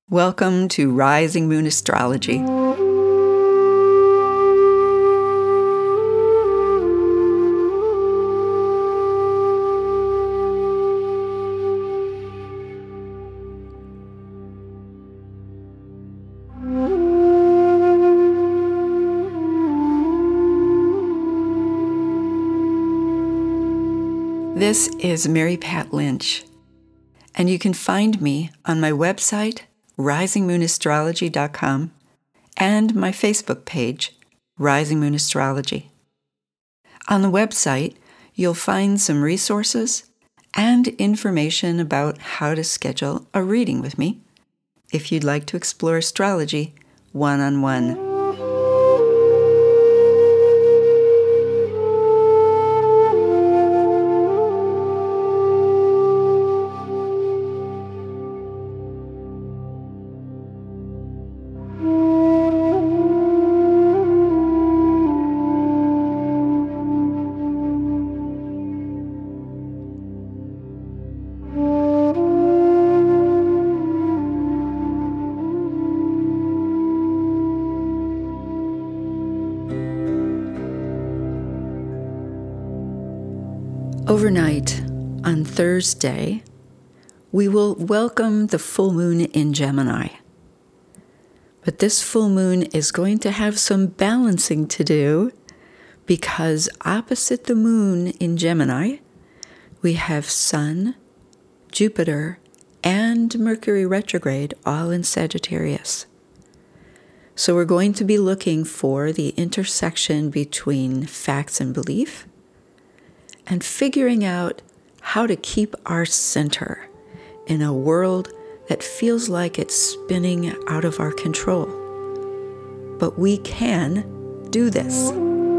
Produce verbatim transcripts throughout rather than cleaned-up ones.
Welcome to Rising Moon Astrology. This is Mary Pat Lynch, and you can find me on my website, rising moon astrology dot com, and my Facebook page, Rising Moon Astrology. On the website, you'll find some resources and information about how to schedule a reading with me if you'd like to explore astrology one-on-one. Overnight, on Thursday, we will welcome the full moon in Gemini. But this full moon is going to have some balancing to do because opposite the moon in Gemini, we have Sun, Jupiter, and Mercury retrograde all in Sagittarius. So we're going to be looking for the intersection between facts and belief, and figuring out how to keep our center in a world that feels like it's spinning out of our control. But we can do this.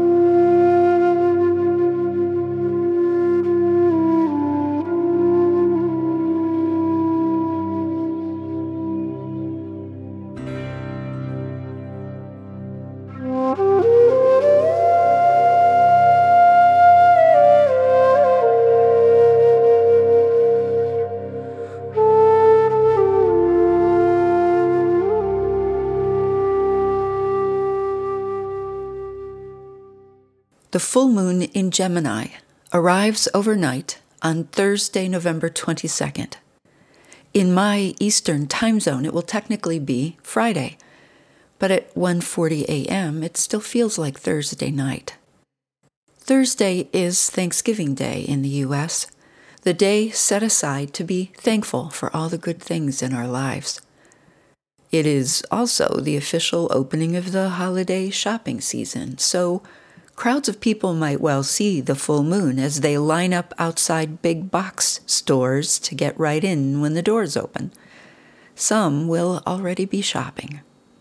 The full moon in Gemini arrives overnight on Thursday, November twenty-second. In my Eastern time zone, it will technically be Friday, but at one forty a.m., it still feels like Thursday night. Thursday is Thanksgiving Day in the U S, the day set aside to be thankful for all the good things in our lives. It is also the official opening of the holiday shopping season, so crowds of people might well see the full moon as they line up outside big box stores to get right in when the doors open. Some will already be shopping.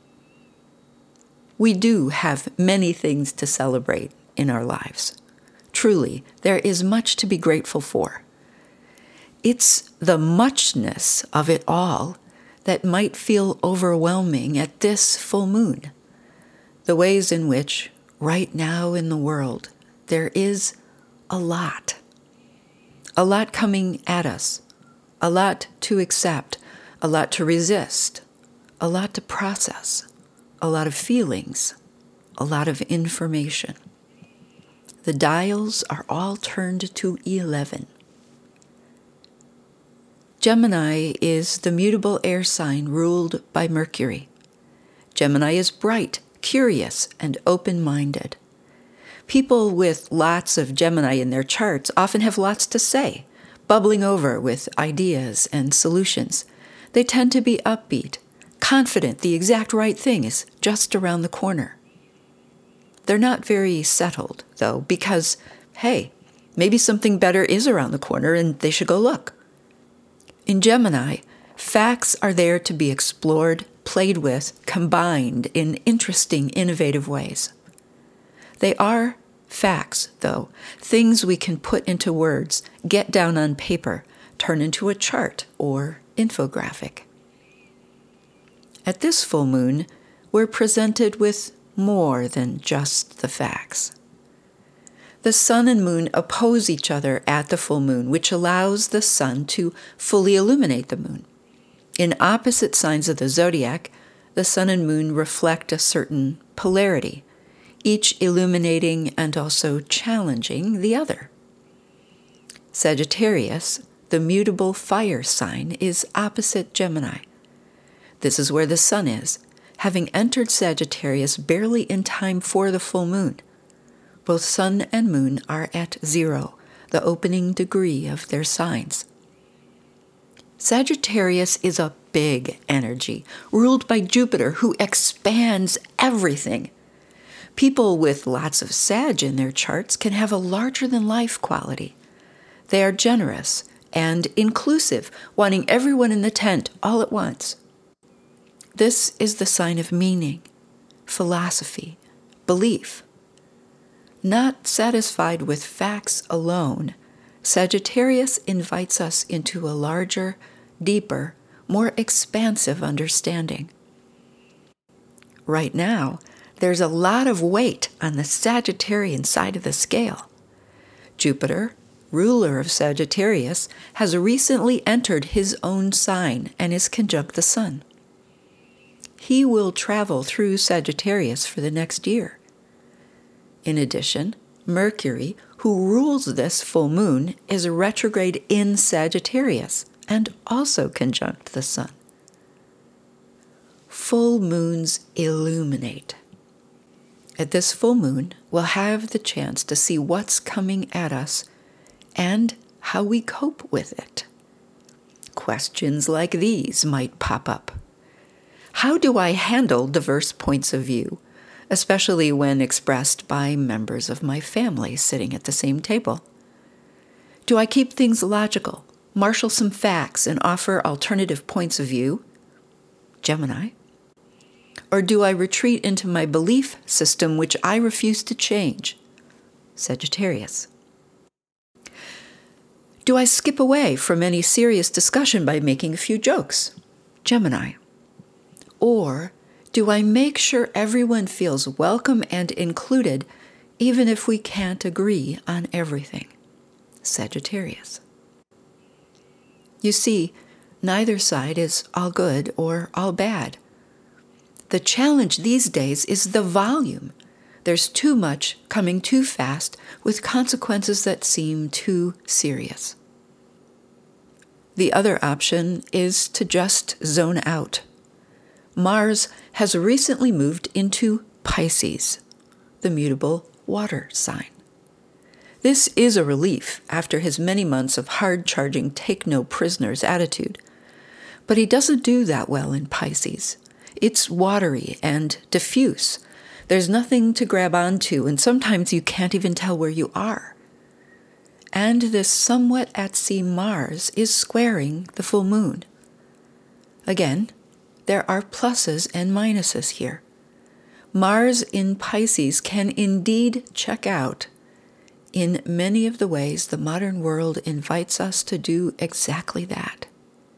We do have many things to celebrate in our lives. Truly, there is much to be grateful for. It's the muchness of it all that might feel overwhelming at this full moon. The ways in which right now in the world, there is a lot. A lot coming at us, a lot to accept, a lot to resist, a lot to process, a lot of feelings, a lot of information. The dials are all turned to eleven. Gemini is the mutable air sign ruled by Mercury. Gemini is bright, curious, and open-minded. People with lots of Gemini in their charts often have lots to say, bubbling over with ideas and solutions. They tend to be upbeat, confident the exact right thing is just around the corner. They're not very settled, though, because, hey, maybe something better is around the corner and they should go look. In Gemini, facts are there to be explored, played with, combined in interesting, innovative ways. They are facts, though, things we can put into words, get down on paper, turn into a chart or infographic. At this full moon, we're presented with more than just the facts. The sun and moon oppose each other at the full moon, which allows the sun to fully illuminate the moon. In opposite signs of the zodiac, the sun and moon reflect a certain polarity, each illuminating and also challenging the other. Sagittarius, the mutable fire sign, is opposite Gemini. This is where the sun is, having entered Sagittarius barely in time for the full moon. Both sun and moon are at zero, the opening degree of their signs. Sagittarius is a big energy, ruled by Jupiter, who expands everything. People with lots of Sag in their charts can have a larger-than-life quality. They are generous and inclusive, wanting everyone in the tent all at once. This is the sign of meaning, philosophy, belief. Not satisfied with facts alone, Sagittarius invites us into a larger, deeper, more expansive understanding. Right now, there's a lot of weight on the Sagittarian side of the scale. Jupiter, ruler of Sagittarius, has recently entered his own sign and is conjunct the sun. He will travel through Sagittarius for the next year. In addition, Mercury, who rules this full moon, is retrograde in Sagittarius and also conjunct the sun. Full moons illuminate. At this full moon, we'll have the chance to see what's coming at us and how we cope with it. Questions like these might pop up. How do I handle diverse points of view, especially when expressed by members of my family sitting at the same table? Do I keep things logical, marshal some facts, and offer alternative points of view? Gemini. Or do I retreat into my belief system, which I refuse to change? Sagittarius. Do I skip away from any serious discussion by making a few jokes? Gemini. Or do I make sure everyone feels welcome and included, even if we can't agree on everything? Sagittarius. You see, neither side is all good or all bad. The challenge these days is the volume. There's too much coming too fast with consequences that seem too serious. The other option is to just zone out. Mars has recently moved into Pisces, the mutable water sign. This is a relief after his many months of hard-charging, take-no-prisoners attitude. But he doesn't do that well in Pisces. It's watery and diffuse. There's nothing to grab onto, and sometimes you can't even tell where you are. And this somewhat at-sea Mars is squaring the full moon. Again, there are pluses and minuses here. Mars in Pisces can indeed check out in many of the ways the modern world invites us to do exactly that.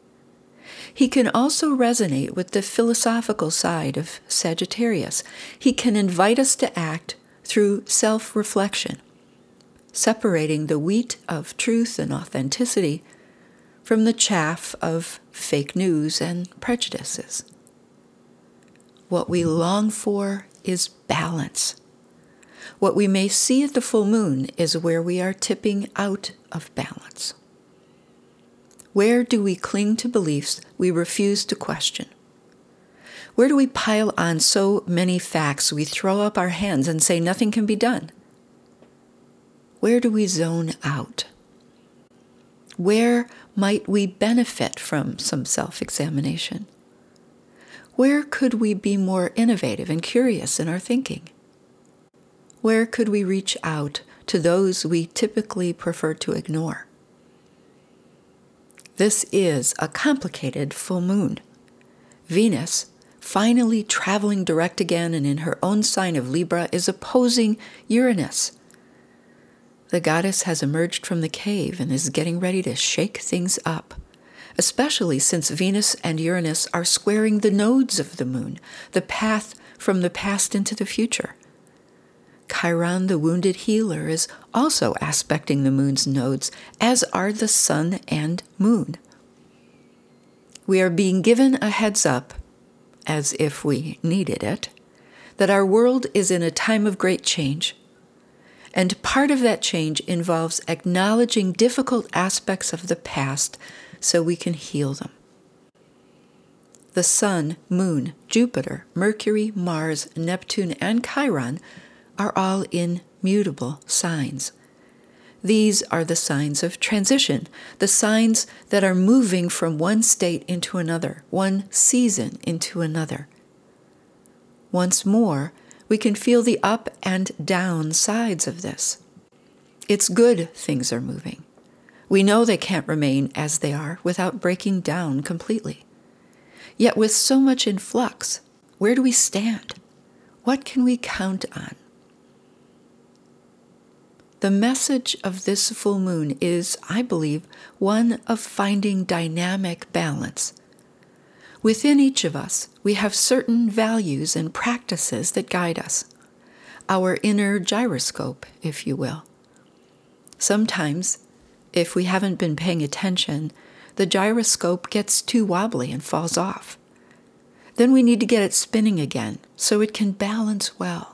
He can also resonate with the philosophical side of Sagittarius. He can invite us to act through self-reflection, separating the wheat of truth and authenticity from the chaff of fake news and prejudices. What we long for is balance. What we may see at the full moon is where we are tipping out of balance. Where do we cling to beliefs we refuse to question? Where do we pile on so many facts we throw up our hands and say nothing can be done? Where do we zone out? Where might we benefit from some self-examination? Where could we be more innovative and curious in our thinking? Where could we reach out to those we typically prefer to ignore? This is a complicated full moon. Venus, finally traveling direct again and in her own sign of Libra, is opposing Uranus. The goddess has emerged from the cave and is getting ready to shake things up, especially since Venus and Uranus are squaring the nodes of the moon, the path from the past into the future. Chiron, the wounded healer, is also aspecting the moon's nodes, as are the sun and moon. We are being given a heads up, as if we needed it, that our world is in a time of great change. And part of that change involves acknowledging difficult aspects of the past so we can heal them. The Sun, Moon, Jupiter, Mercury, Mars, Neptune, and Chiron are all in mutable signs. These are the signs of transition, the signs that are moving from one state into another, one season into another. Once more, we can feel the up and down sides of this. It's good things are moving. We know they can't remain as they are without breaking down completely. Yet with so much in flux, where do we stand? What can we count on? The message of this full moon is, I believe, one of finding dynamic balance. Within each of us, we have certain values and practices that guide us, our inner gyroscope, if you will. Sometimes, if we haven't been paying attention, the gyroscope gets too wobbly and falls off. Then we need to get it spinning again so it can balance well.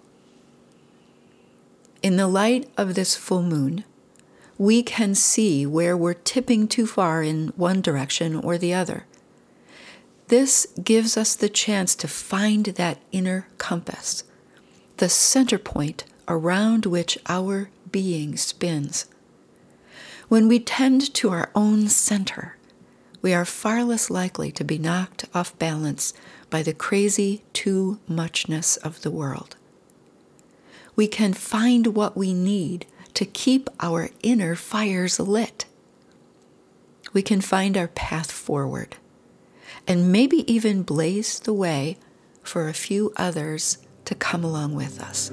In the light of this full moon, we can see where we're tipping too far in one direction or the other. This gives us the chance to find that inner compass, the center point around which our being spins. When we tend to our own center, we are far less likely to be knocked off balance by the crazy too-muchness of the world. We can find what we need to keep our inner fires lit. We can find our path forward, and maybe even blaze the way for a few others to come along with us.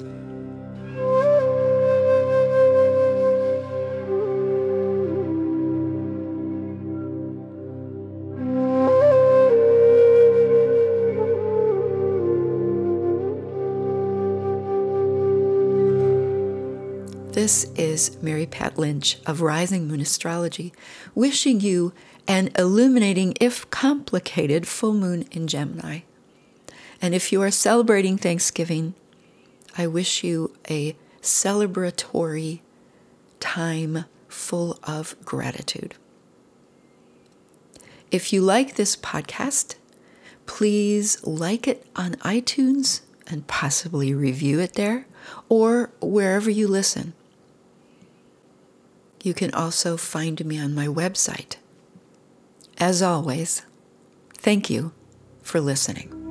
This is Mary Pat Lynch of Rising Moon Astrology, wishing you an illuminating, if complicated, full moon in Gemini. And if you are celebrating Thanksgiving, I wish you a celebratory time full of gratitude. If you like this podcast, please like it on iTunes and possibly review it there or wherever you listen. You can also find me on my website. As always, thank you for listening.